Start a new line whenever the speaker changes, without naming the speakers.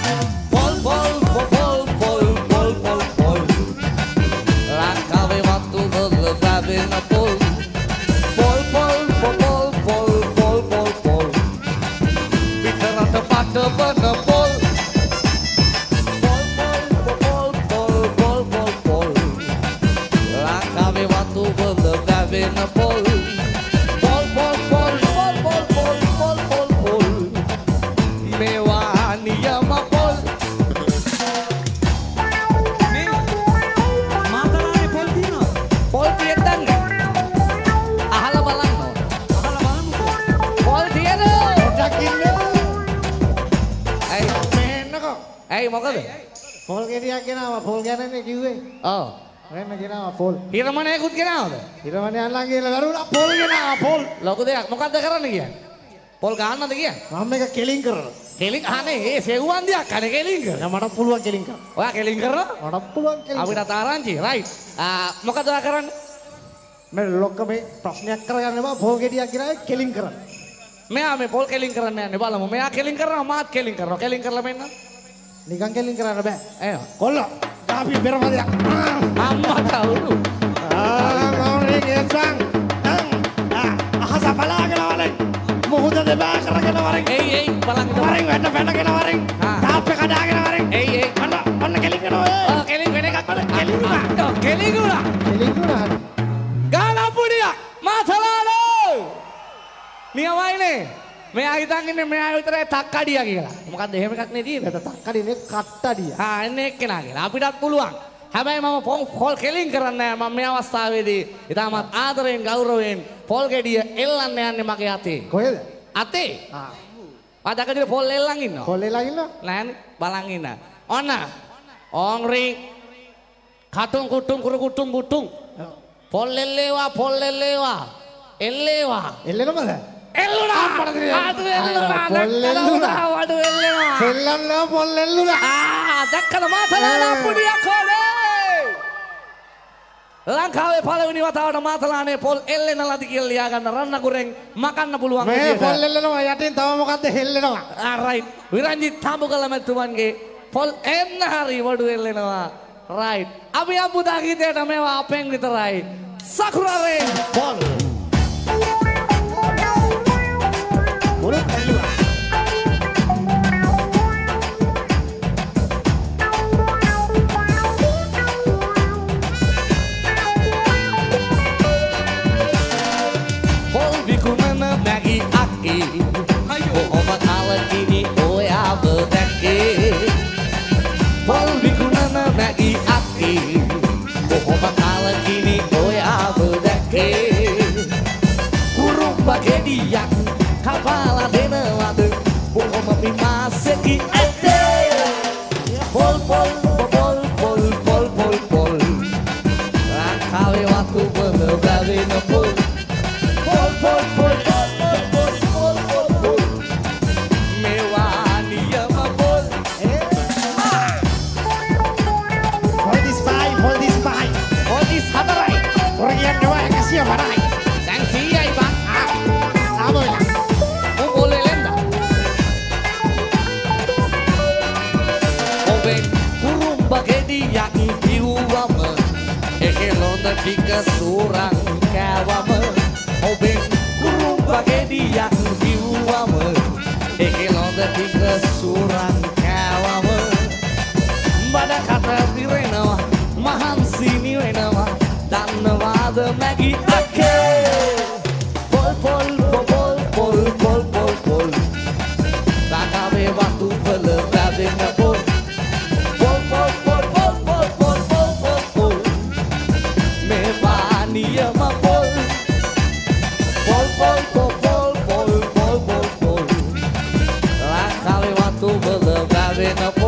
Pol pol pol pol pol pol pol. Langkawe watu belebaben pol. Pol pol pol pol pol pol pol. Bicara tepat tepat pol. Pol pol pol pol pol pol. Langkawe watu belebaben pol. Pol pol pol pol pol pol pol pol pol. Mewah niyama pol.
මාතලානේ පොල් තියනවා.
Pol තියෙද්දන්න. අහලා බලන්න.
අහලා බලමුකෝ.
පොල් තියෙනවා.
දකින්න
ඇයි
මෙහෙන්නකෝ
ඇයි මොකද?
පොල් ගෙඩියක් ගෙනාවා පොල් ගැනනේ කිව්වේ
ඔව්.
මෙන්න ගෙනාවා පොල්
හිරමණේකුත් ගෙනාවද?
ඊළඟට යන්න ගිහලා වැරුණා පොල් ගෙනාවා පොල්
ලොකු දෙයක්. මොකද්ද කරන්න කියන්නේ? පොල් ගන්නද කියන්නේ?
මම මේක කෙලින් කරනවා
කෙලින් අනේ ඒ සෙව්වන් දියක් අනේ කෙලින් කර.
දැන් මට පුළුවන් කෙලින් කරන්න
ඔයා කෙලින් කරනවා?
මට පුළුවන් කෙලින්
අපිට ආරංචි රයිට්. මොකද ඔයා කරන්නේ?
මේ ලොක්ක මේ ප්‍රශ්නයක් කරගන්න බා පොල් ගෙඩියක් ගෙනාවේ කෙලින් කරන්න
මෙයා මේ පොල් කෙලින් කරන්න යන්නේ බලමු. මෙයා කෙලින් කරනවා මාත් කෙලින් කරනවා. කෙලින් කරලා මෙන්න.
නිකන් කෙලින් කරන්න බෑ
එනවා.
කොල්ල ගාපි පෙරමදයක්
අම්මට උඩු.
මම කියසන් අහස බලාගෙන වරෙන් මොහොත දෙබා කරගෙන වරෙන්
එයි බලන්න.
වරෙන් වැට පැනගෙන වරෙන් තාප්පේ කඩාගෙන වරෙන්
එයි
ඔන්න කෙලින් කරනවා
කෙලින් වෙන එකක් බලන්න.
කෙලින් වුණා.
කෙලින් වුණා.
කෙලින් වුණා
ගාන පුඩියක් මාතලාලෝ. නියමයිනේ. මෙයා හිතන් ඉන්නේ මෙයා විතරයි තක්කඩියා කියලා. මොකද්ද එහෙම එකක් නේ තියෙන්නේ?
තක්කඩිනේ කට්ටඩිය
එන්නේ එක්කෙනා කියලා. අපිටත් පුළුවන්. හැබැයි මම පොල් කෙලින් කරන්නේ නැහැ. මම මේ අවස්ථාවේදී ඊටමත් ආදරයෙන් ගෞරවයෙන් පොල් ගෙඩිය එල්ලන්න යන්නේ මගේ අතේ.
කොහෙද
අතේ? ආදකදී පොල් එල්ලන් ඉන්නවා.
කොල්ලේලා ඉන්නවා
නෑනේ බලන් ඉන්න. ඔන්න. ඕංරි කටුම් කුටුම් කුරු කුටුම් කුටුම්. පොල් එල්ලේවා පොල් එල්ලේවා. එල්ලේවා.
එල්ලෙනවද
එල්ලුණා. ආදු එල්ලුණා.
පොල් එල්ලුණා.
වඩු එල්ලෙනවා.
එල්ලන්නා පොල් එල්ලුණා
දැක්කද මාතලාලා පුඩියක් හොලේ. ලංකාවේ පළවෙනි වතාවට මාතලානේ පොල් එල්ලෙනලාද කියලා ලියා ගන්න රන්නකුරෙන් මකන්න පුළුවන්
මේ
විදියට.
පොල් එල්ලෙනවා යටින් තව මොකද්ද හෙල්ලෙනවා
රයිට්. විරංජිත් තඹකල මැතිතුමන්ගේ පොල් එන්න හරි වඩු එල්ලෙනවා. රයිට්. අපි අබුදා ගීතයට මේවා අපෙන් විතරයි. සකුරාරේ පොල්.
මොන එල්ලුවා
පොල් විකුණන මැගි අක්කේ. ඔබ කලකිනි ඔයාව දැක්කේ. පොල් විකුණන මැගි අක්කේ. ඔබ කලකිනි ඔයාව දැක්කේ. කුරුම්බ ගෙඩියක් කපාලා දෙනවද බොහොම පිමාසෙකි ඇත්තේ. පොල් පොල් පොල් පොල් පොල් පොල් පොල්. ලංකාවේ වතු බල බැවෙන පොල්. Pol pol pol pol pol pol pol pol. Mewah niyama pol.
hold this spy
Oh di hadarai.
ඔරගියක් නවා 108යි
Dan siyai bang.
ආවෝලා
Boleh lenda. Oben kurung bagediyak kiwama. Ekelonda tika surang kawama. Oben kurung bagediyak kiwama. Ekelonda tika surang kawama. Bada kata direnawa mahansi niwenawa. Dannawada magi ake. Pol pol pol pol pol pol pol. Langkawe watu belebaben pol. Pol pol pol pol pol pol pol pol pol. Mewah niyama pol. Pol pol pol pol pol pol pol pol. Langkawe watu belebaben